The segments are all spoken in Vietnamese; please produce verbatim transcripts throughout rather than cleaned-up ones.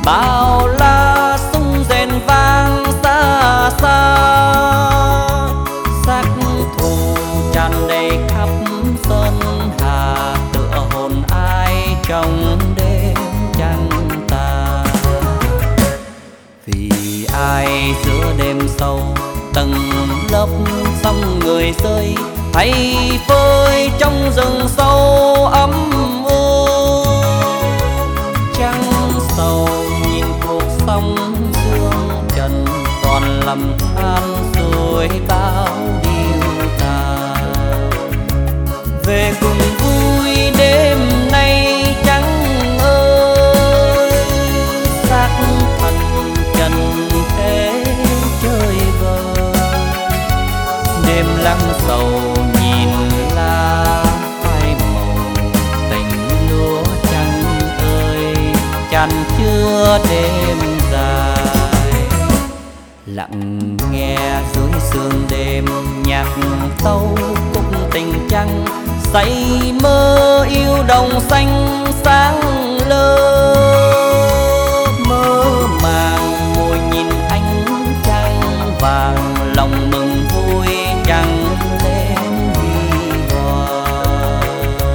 bao la súng rền vang xa xa. Sắc thù tràn đầy khắp sơn hà, tựa hồn ai trong đêm trăng tà. Vì ai giữa đêm sâu tầng lớp sông người rơi, hay phơi trong rừng sâu ấm u. Trăng sầu nhìn cuộc sống dương trần, toàn lầm than rồi bao điều tà. Về cùng vui đêm nay trắng ơi, xác thật trần thế chơi vơi. Đêm lắng sầu nhìn la phai màu, tình lúa trắng ơi chan chứa đêm dài. Lặng nghe dưới sương đêm nhạc tâu khúc tình trăng, say mơ yêu đồng xanh sáng lơ. Mơ màng môi nhìn ánh trăng vàng, lòng mừng vui trăng lên huy hoàng.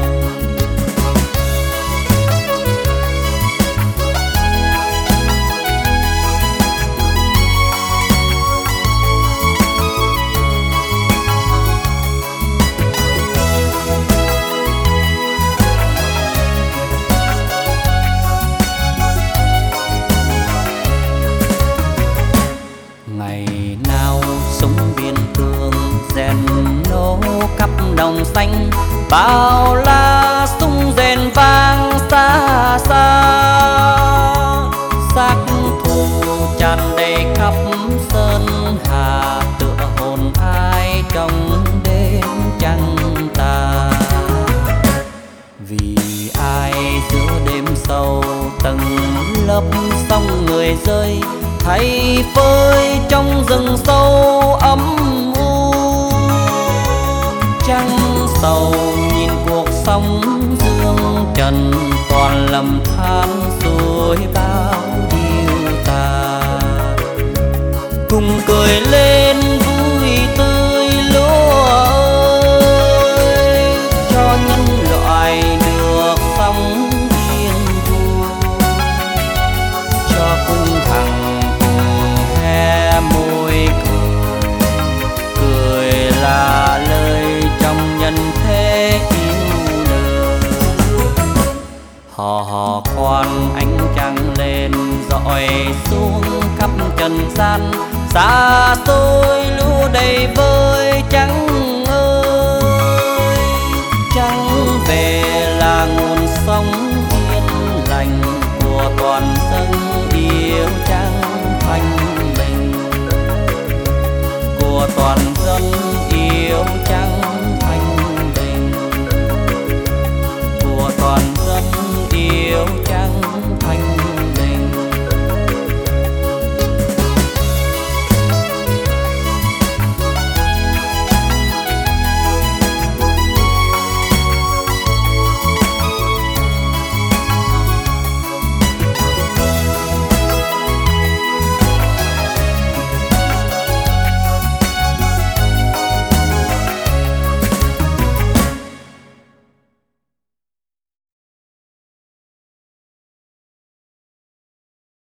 Ngày nào súng biên cương rèn nô khắp đồng xanh, bao la súng rền vang xa xa. Xác thù tràn đầy khắp sơn hà, tựa hồn ai trong đêm trăng tà. Vì ai giữa đêm sâu tầng lớp sông người rơi, thay phơi trong rừng sâu ấm u. Trăng sầu nhìn cuộc sống dương trần, toàn lầm than rồi bao điều tà. Cùng cười lên vui tươi lúa ơi, cho nhân loại được sống yên vui. Cho cung thằng he môi cười, cười là lời trong nhân thế yêu đời. Hò hò khoan ánh trăng lên dọi xuống khắp trần gian, xa xôi lúa đầy vơi trắng ơi. Trắng về là nguồn sống yên lành của toàn dân yêu trắng thanh bình, của toàn dân yêu trắng